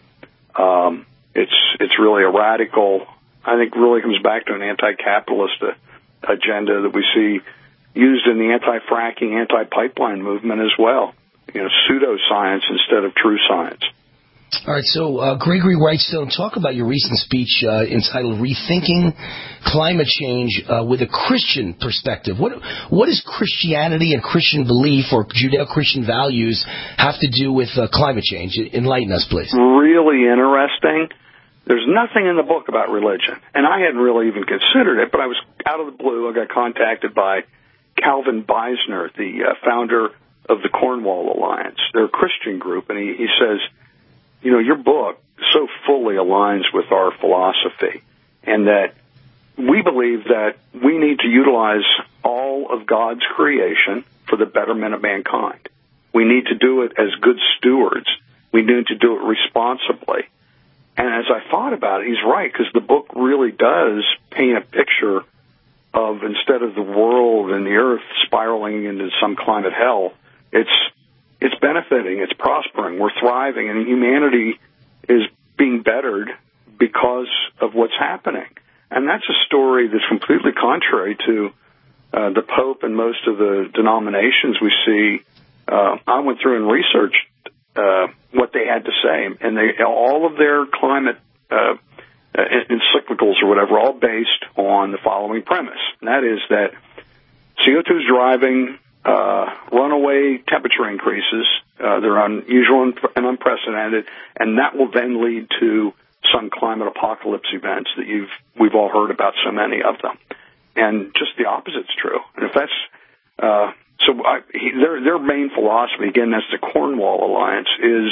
Um, It's it's really a radical, I think really comes back to an anti-capitalist uh, agenda that we see used in the anti-fracking, anti-pipeline movement as well. You know, pseudoscience instead of true science. All right, so uh, Gregory Wrightstone, talk about your recent speech uh, entitled Rethinking Climate Change uh, with a Christian Perspective. What what does Christianity and Christian belief or Judeo-Christian values have to do with uh, climate change? Enlighten us, please. Really interesting. There's nothing in the book about religion, and I hadn't really even considered it, but I was out of the blue. I got contacted by Calvin Beisner, the uh, founder of the Cornwall Alliance. They're a Christian group, and he, he says, you know, your book so fully aligns with our philosophy, and that we believe that we need to utilize all of God's creation for the betterment of mankind. We need to do it as good stewards. We need to do it responsibly. And as I thought about it, he's right, because the book really does paint a picture of, instead of the world and the earth spiraling into some climate hell, it's it's benefiting, it's prospering, we're thriving, and humanity is being bettered because of what's happening. And that's a story that's completely contrary to uh, the Pope and most of the denominations we see. Uh, I went through and researched uh, what they had to say, and they all of their climate uh, encyclicals or whatever, all based on the following premise, and that is that C O two is driving uh, runaway temperature increases. Uh, they're unusual and unprecedented, and that will then lead to some climate apocalypse events that you've we've all heard about, so many of them. And just the opposite's true. And if that's uh, so, I, he, their their main philosophy, again, that's the Cornwall Alliance, is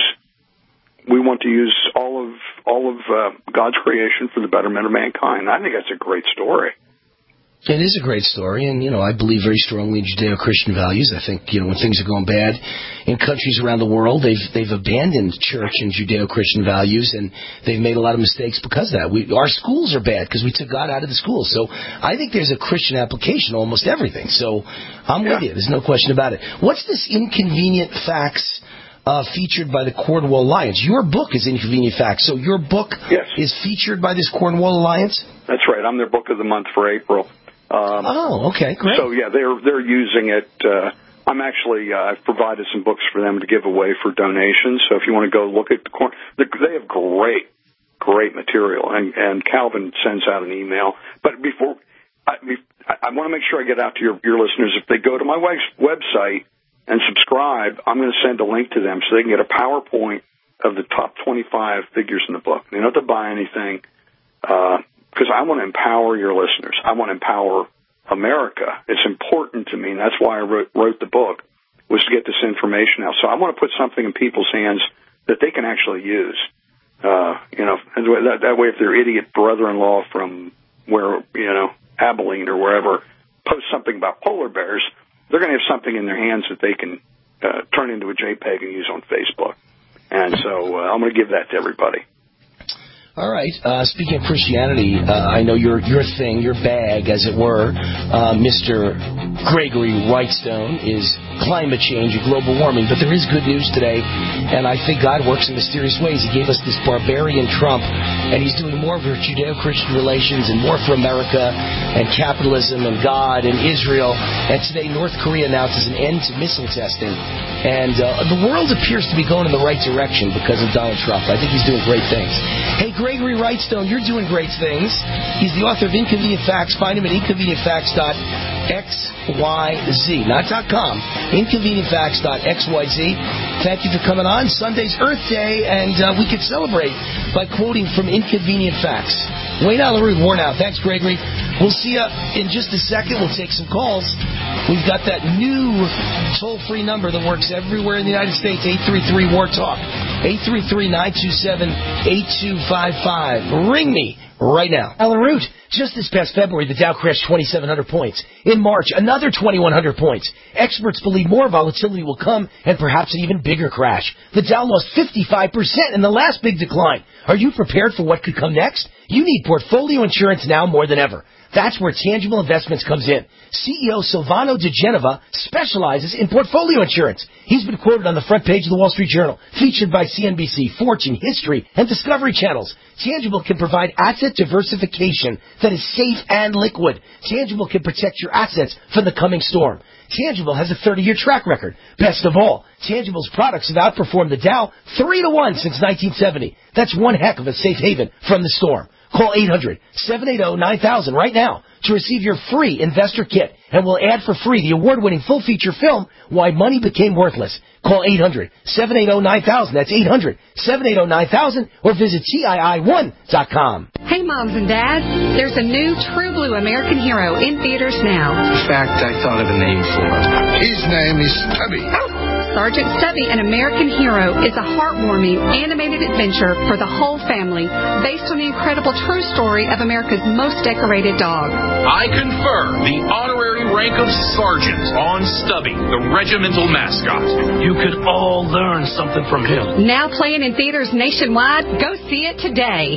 we want to use all of all of uh, God's creation for the betterment of mankind. I think that's a great story. It is a great story, and, you know, I believe very strongly in Judeo-Christian values. I think, you know, when things are going bad in countries around the world, they've they've abandoned church and Judeo-Christian values, and they've made a lot of mistakes because of that. We, our schools are bad because we took God out of the schools. So I think there's a Christian application to almost everything. So I'm yeah. with you. There's no question about it. What's this Inconvenient Facts uh, featured by the Cornwall Alliance? Your book is Inconvenient Facts. So your book yes. is featured by this Cornwall Alliance? That's right. I'm their book of the month for April. Um, oh, okay, great. So yeah, they're they're using it. Uh, I'm actually uh, I've provided some books for them to give away for donations. So if you want to go look at the corn, they have great great material. And, and Calvin sends out an email. But before, I, I want to make sure I get out to your, your listeners. If they go to my website and subscribe, I'm going to send a link to them so they can get a PowerPoint of the top twenty-five figures in the book. They don't have to buy anything, because uh, I want to empower your listeners. I want to empower America. It's important to me, and that's why I wrote, wrote the book, was to get this information out. So I want to put something in people's hands that they can actually use. Uh, you know, and that, that way if their idiot brother-in-law from where, you know, Abilene or wherever posts something about polar bears, they're going to have something in their hands that they can uh, turn into a JPEG and use on Facebook. And so uh, I'm going to give that to everybody. All right. Uh, speaking of Christianity, uh, I know your your thing, your bag, as it were, uh, Mister Gregory Wrightstone, is climate change and global warming. But there is good news today, and I think God works in mysterious ways. He gave us this barbarian Trump, and he's doing more for Judeo-Christian relations and more for America and capitalism and God and Israel. And today, North Korea announces an end to missile testing. And uh, the world appears to be going in the right direction because of Donald Trump. I think he's doing great things. Hey, Gregory Wrightstone, you're doing great things. He's the author of Inconvenient Facts. Find him at inconvenient facts dot x y z, not .com, inconvenient facts dot x y z. Thank you for coming on. Sunday's Earth Day, and uh, we could celebrate by quoting from Inconvenient Facts. Wayne Allyn, worn out. Thanks, Gregory. We'll see you in just a second. We'll take some calls. We've got that new toll-free number that works everywhere in the United States, eight three three, W A R, TALK, eight three three, nine two seven, eight two five five. Ring me right now. Alan Root, just this past February, the Dow crashed twenty-seven hundred points. In March, another twenty-one hundred points. Experts believe more volatility will come and perhaps an even bigger crash. The Dow lost fifty-five percent in the last big decline. Are you prepared for what could come next? You need portfolio insurance now more than ever. That's where Tangible Investments comes in. C E O Silvano De Genova specializes in portfolio insurance. He's been quoted on the front page of the Wall Street Journal, featured by C N B C, Fortune, History, and Discovery Channels. Tangible can provide asset diversification that is safe and liquid. Tangible can protect your assets from the coming storm. Tangible has a thirty-year track record. Best of all, Tangible's products have outperformed the Dow three to one since nineteen seventy. That's one heck of a safe haven from the storm. Call eight hundred, seven eight zero, nine thousand right now to receive your free investor kit. And we'll add for free the award-winning full-feature film, Why Money Became Worthless. Call eight hundred, seven eight zero, nine thousand. That's eight hundred, seven eight zero, nine thousand. Or visit T I I one dot com. Hey, moms and dads. There's a new True Blue American Hero in theaters now. In fact, I thought of a name for him. His name is Stubby. Sergeant Stubby, An American Hero, is a heartwarming, animated adventure for the whole family based on the incredible true story of America's most decorated dog. I confer the honorary rank of sergeant on Stubby, the regimental mascot. You could all learn something from him. Now playing in theaters nationwide. Go see it today.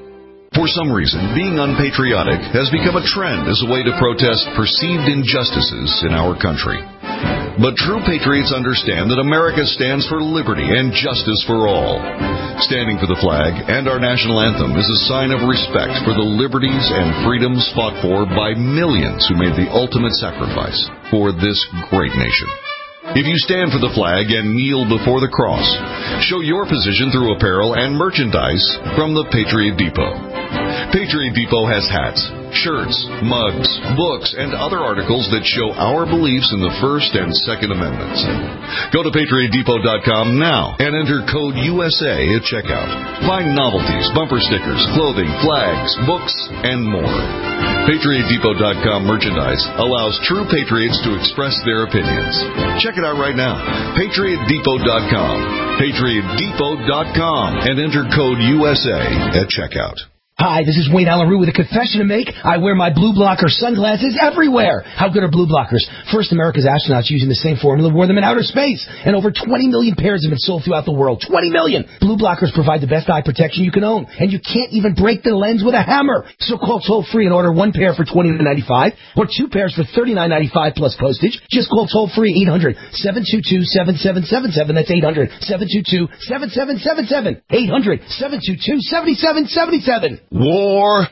For some reason, being unpatriotic has become a trend as a way to protest perceived injustices in our country. But true patriots understand that America stands for liberty and justice for all. Standing for the flag and our national anthem is a sign of respect for the liberties and freedoms fought for by millions who made the ultimate sacrifice for this great nation. If you stand for the flag and kneel before the cross, show your position through apparel and merchandise from the Patriot Depot. Patriot Depot has hats, shirts, mugs, books, and other articles that show our beliefs in the First and Second Amendments. Go to patriot depot dot com now and enter code U S A at checkout. Find novelties, bumper stickers, clothing, flags, books, and more. patriot depot dot com merchandise allows true patriots to express their opinions. Check it out right now. patriot depot dot com. patriot depot dot com and enter code U S A at checkout. Hi, this is Wayne Allyn with a confession to make. I wear my blue blocker sunglasses everywhere. How good are blue blockers? First, America's astronauts using the same formula wore them in outer space, and over twenty million pairs have been sold throughout the world. twenty million! Blue blockers provide the best eye protection you can own, and you can't even break the lens with a hammer. So call toll-free and order one pair for twenty-nine ninety-five or two pairs for thirty-nine ninety-five plus postage. Just call toll-free eight hundred, seven two two, seven seven seven seven. That's eight hundred, seven two two, seven seven seven seven. eight hundred, seven two two, seven seven seven seven. War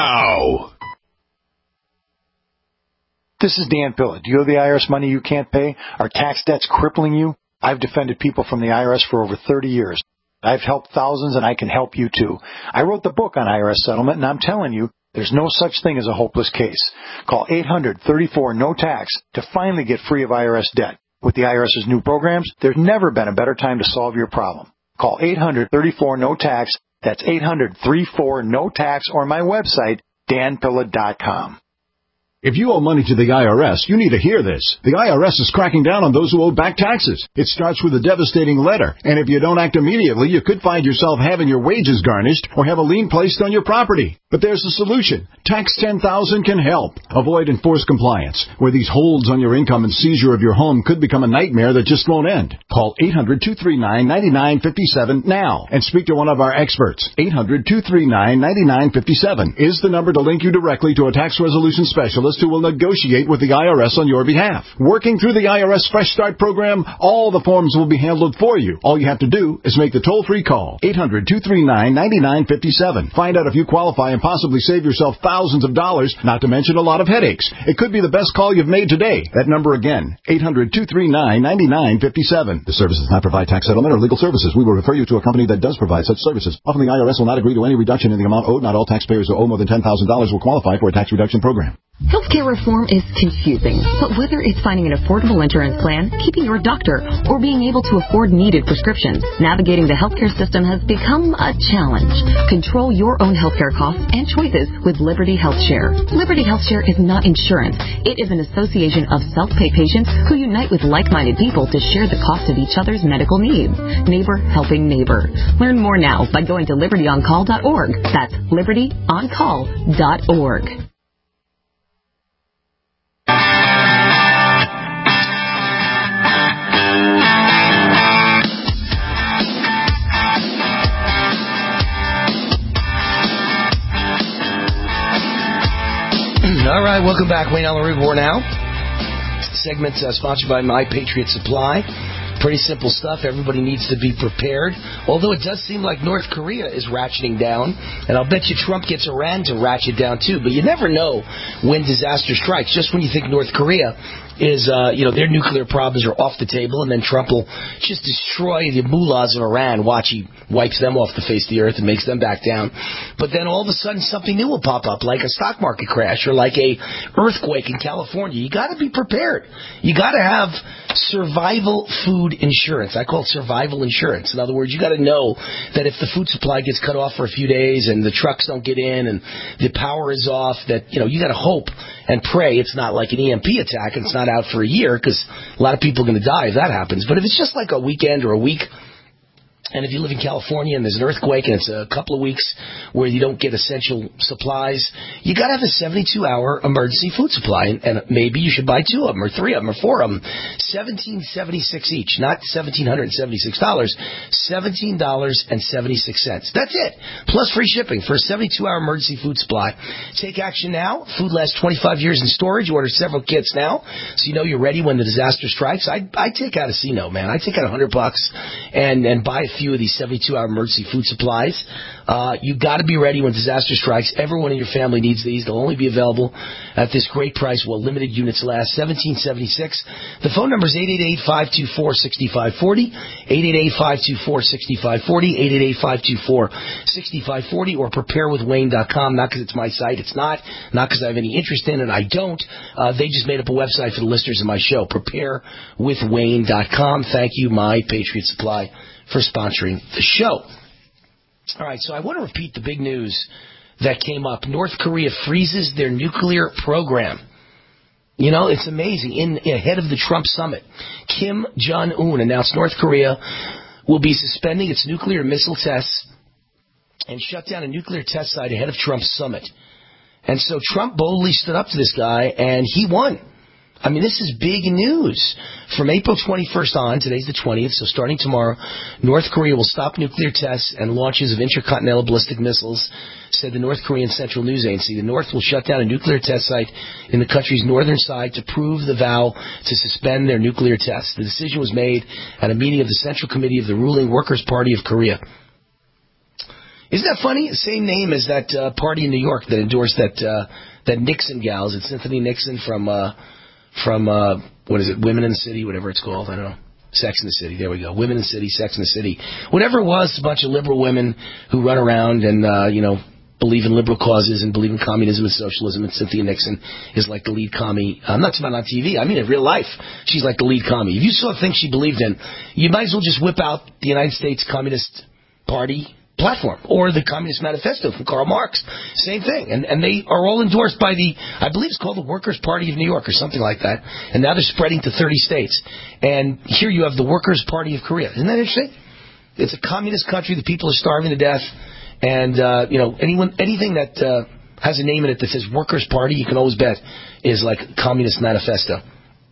now. This is Dan Pilla. Do you owe the I R S money you can't pay? Are tax debts crippling you? I've defended people from the I R S for over thirty years. I've helped thousands, and I can help you too. I wrote the book on I R S settlement, and I'm telling you, there's no such thing as a hopeless case. Call eight hundred, thirty-four, no tax to finally get free of I R S debt. With the IRS's new programs, there's never been a better time to solve your problem. Call eight hundred, thirty-four, no tax. That's eight hundred, thirty-four, no tax, or my website, dan pilla dot com. If you owe money to the I R S, you need to hear this. The I R S is cracking down on those who owe back taxes. It starts with a devastating letter, and if you don't act immediately, you could find yourself having your wages garnished or have a lien placed on your property. But there's a solution. Tax ten thousand can help. Avoid enforced compliance, where these holds on your income and seizure of your home could become a nightmare that just won't end. Call eight hundred, two three nine, nine nine five seven now and speak to one of our experts. eight hundred, two three nine, nine nine five seven is the number to link you directly to a tax resolution specialist who will negotiate with the I R S on your behalf. Working through the I R S Fresh Start program, all the forms will be handled for you. All you have to do is make the toll-free call. eight hundred, two three nine, nine nine five seven. Find out if you qualify and possibly save yourself thousands of dollars, not to mention a lot of headaches. It could be the best call you've made today. That number again, eight hundred, two three nine, nine nine five seven. The service does not provide tax settlement or legal services. We will refer you to a company that does provide such services. Often the I R S will not agree to any reduction in the amount owed. Not all taxpayers who owe more than ten thousand dollars will qualify for a tax reduction program. Healthcare reform is confusing, but whether it's finding an affordable insurance plan, keeping your doctor, or being able to afford needed prescriptions, navigating the healthcare system has become a challenge. Control your own healthcare costs and choices with Liberty HealthShare. Liberty HealthShare is not insurance. It is an association of self-pay patients who unite with like-minded people to share the cost of each other's medical needs. Neighbor helping neighbor. Learn more now by going to liberty on call dot org. That's liberty on call dot org. All right, welcome back. Wayne Allyn Root now. Segment uh, sponsored by My Patriot Supply. Pretty simple stuff. Everybody needs to be prepared. Although it does seem like North Korea is ratcheting down, and I'll bet you Trump gets Iran to ratchet down too. But you never know when disaster strikes. Just when you think North Korea is, uh, you know, their nuclear problems are off the table, and then Trump will just destroy the mullahs in Iran. Watch, he wipes them off the face of the earth and makes them back down. But then all of a sudden something new will pop up, like a stock market crash or like a earthquake in California. You got to be prepared. You got to have survival food insurance. I call it survival insurance. In other words, you got to know that if the food supply gets cut off for a few days and the trucks don't get in and the power is off, that, you know, you got to hope and pray it's not like an E M P attack and it's not out for a year, because a lot of people are going to die if that happens. But if it's just like a weekend or a week, and if you live in California and there's an earthquake and it's a couple of weeks where you don't get essential supplies, you got to have a seventy-two hour emergency food supply. And, and maybe you should buy two of them or three of them or four of them. seventeen seventy-six each, not one thousand seven hundred seventy-six dollars, seventeen dollars and seventy-six cents. That's it. Plus free shipping for a seventy-two hour emergency food supply. Take action now. Food lasts twenty-five years in storage. Order several kits now so you know you're ready when the disaster strikes. I I take out a C-No, man. I take out one hundred bucks and, and buy a few of these seventy-two hour emergency food supplies. Uh, you got to be ready when disaster strikes. Everyone in your family needs these. They'll only be available at this great price while limited units last. seventeen seventy-six. The phone number is eight eight eight, five two four, six five four zero, eight eight eight, five two four, six five four zero, eight eight eight, five two four, six five four zero, or prepare with wayne dot com. Not because it's my site. It's not. Not because I have any interest in it. I don't. Uh, they just made up a website for the listeners of my show. prepare with wayne dot com. Thank you, My Patriot Supply, for sponsoring the show. All right, so I want to repeat the big news that came up. North Korea freezes their nuclear program. You know, it's amazing. In ahead of the Trump summit, Kim Jong-un announced North Korea will be suspending its nuclear missile tests and shut down a nuclear test site ahead of Trump's summit. And so Trump boldly stood up to this guy, and he won. I mean, this is big news. From April twenty-first on, today's the twentieth, so starting tomorrow, North Korea will stop nuclear tests and launches of intercontinental ballistic missiles, said the North Korean Central News Agency. The North will shut down a nuclear test site in the country's northern side to prove the vow to suspend their nuclear tests. The decision was made at a meeting of the Central Committee of the ruling Workers' Party of Korea. Isn't that funny? Same name as that uh, party in New York that endorsed that uh, that Nixon gal. Is it Cynthia Nixon from... Uh, From, uh, what is it, Women in the City, whatever it's called, I don't know. Sex in the City. There we go. Women in the City, Sex in the City. Whatever it was, a bunch of liberal women who run around and, uh, you know, believe in liberal causes and believe in communism and socialism, and Cynthia Nixon is like the lead commie. I'm not talking about on T V. I mean in real life. She's like the lead commie. If you saw things she believed in, you might as well just whip out the United States Communist Party platform or the Communist Manifesto from Karl Marx. Same thing. And and they are all endorsed by the, I believe it's called the Workers' Party of New York or something like that. And now they're spreading to thirty states. And here you have the Workers' Party of Korea. Isn't that interesting? It's a communist country. The people are starving to death. And, uh, you know, anyone, anything that uh, has a name in it that says Workers' Party, you can always bet is like Communist Manifesto.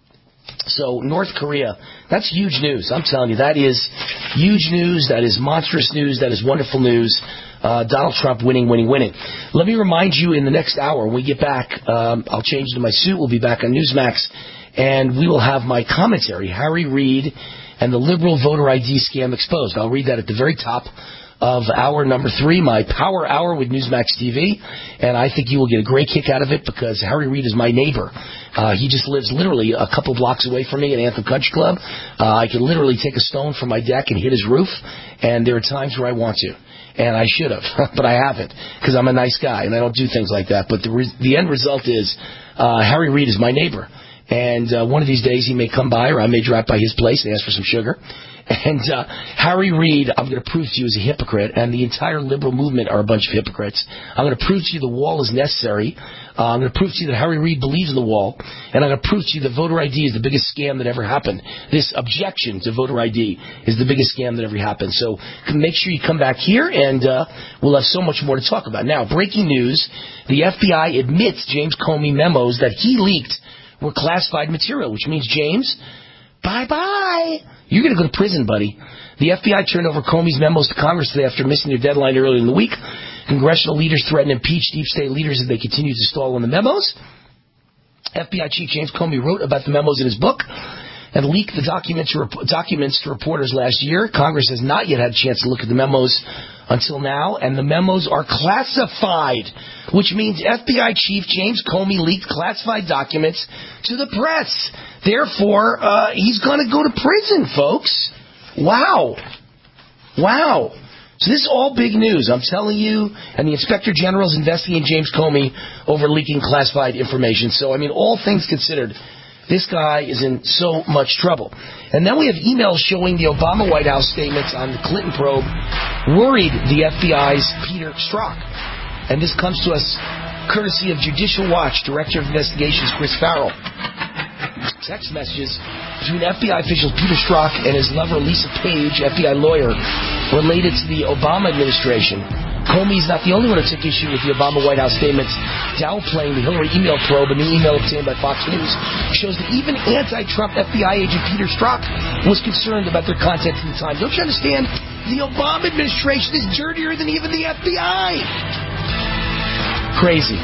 So North Korea, that's huge news. I'm telling you, that is huge news. That is monstrous news. That is wonderful news. Uh, Donald Trump winning, winning, winning. Let me remind you in the next hour, when we get back, um, I'll change into my suit. We'll be back on Newsmax, and we will have my commentary, Harry Reid and the liberal voter I D scam exposed. I'll read that at the very top of hour number three, my Power Hour with Newsmax T V, and I think you will get a great kick out of it because Harry Reid is my neighbor. Uh, he just lives literally a couple blocks away from me at Anthem Country Club. Uh, I can literally take a stone from my deck and hit his roof, and there are times where I want to. And I should have, but I haven't because I'm a nice guy and I don't do things like that. But the re- the end result is uh, Harry Reid is my neighbor. And uh, one of these days he may come by or I may drop by his place and ask for some sugar. And uh, Harry Reid, I'm going to prove to you, is a hypocrite, and the entire liberal movement are a bunch of hypocrites. I'm going to prove to you the wall is necessary. Uh, I'm going to prove to you that Harry Reid believes in the wall, and I'm going to prove to you that voter I D is the biggest scam that ever happened. This objection to voter I D is the biggest scam that ever happened. So make sure you come back here, and uh, we'll have so much more to talk about. Now, breaking news, the F B I admits James Comey memos that he leaked were classified material, which means, James, bye-bye. You're going to go to prison, buddy. The F B I turned over Comey's memos to Congress today after missing their deadline earlier in the week. Congressional leaders threaten to impeach deep state leaders if they continue to stall on the memos. F B I Chief James Comey wrote about the memos in his book and leaked the documents to, rep- documents to reporters last year. Congress has not yet had a chance to look at the memos until now, and the memos are classified, which means F B I Chief James Comey leaked classified documents to the press. Therefore, uh, he's going to go to prison, folks. Wow. Wow. So this is all big news, I'm telling you, and the Inspector General is investigating James Comey over leaking classified information. So, I mean, all things considered, this guy is in so much trouble. And then we have emails showing the Obama White House statements on the Clinton probe worried the F B I's Peter Strzok. And this comes to us courtesy of Judicial Watch Director of Investigations Chris Farrell. Text messages between F B I officials Peter Strzok and his lover Lisa Page, F B I lawyer, related to the Obama administration. Comey's not the only one who took issue with the Obama White House statements downplaying the Hillary email probe. A new email obtained by Fox News shows that even anti-Trump F B I agent Peter Strzok was concerned about their content at the time. Don't you understand? The Obama administration is dirtier than even the F B I. Crazy.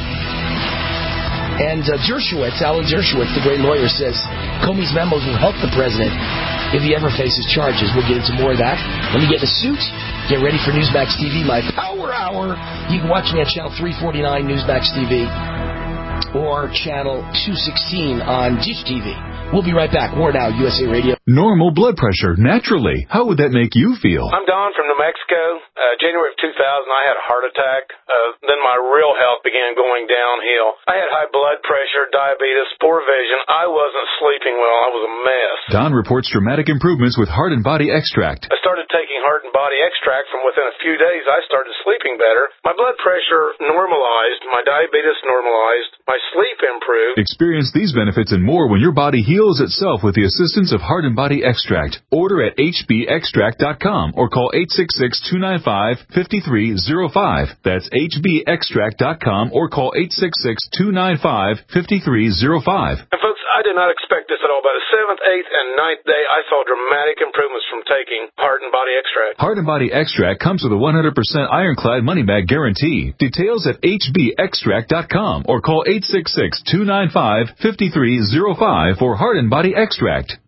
And uh, Dershowitz, Alan Dershowitz, the great lawyer, says Comey's memos will help the president if he ever faces charges. We'll get into more of that. Let me get in a suit. Get ready for Newsmax T V, my Power Hour. You can watch me at Channel three forty-nine Newsmax T V or Channel two sixteen on Dish T V. We'll be right back. More now, U S A Radio. Normal blood pressure, naturally. How would that make you feel? I'm Don from New Mexico. Uh, January of two thousand, I had a heart attack. Uh, then my real health began going downhill. I had high blood pressure, diabetes, poor vision. I wasn't sleeping well. I was a mess. Don reports dramatic improvements with Heart and Body Extract. I started taking Heart and Body Extract. From within a few days, I started sleeping better. My blood pressure normalized. My diabetes normalized. My sleep improved. Experience these benefits and more when your body heals itself with the assistance of Heart and Body Extract. Order at H B extract dot com or call eight six six, two nine five, five three zero five. That's H B extract dot com or call eight six six, two nine five, five three zero five. And folks, I did not expect this at all. By the seventh, eighth, and ninth day, I saw dramatic improvements from taking Heart and Body Extract. Heart and Body Extract comes with a one hundred percent ironclad money-back guarantee. Details at H B extract dot com or call eight six six, two nine five, five three zero five for Heart and Body Extract.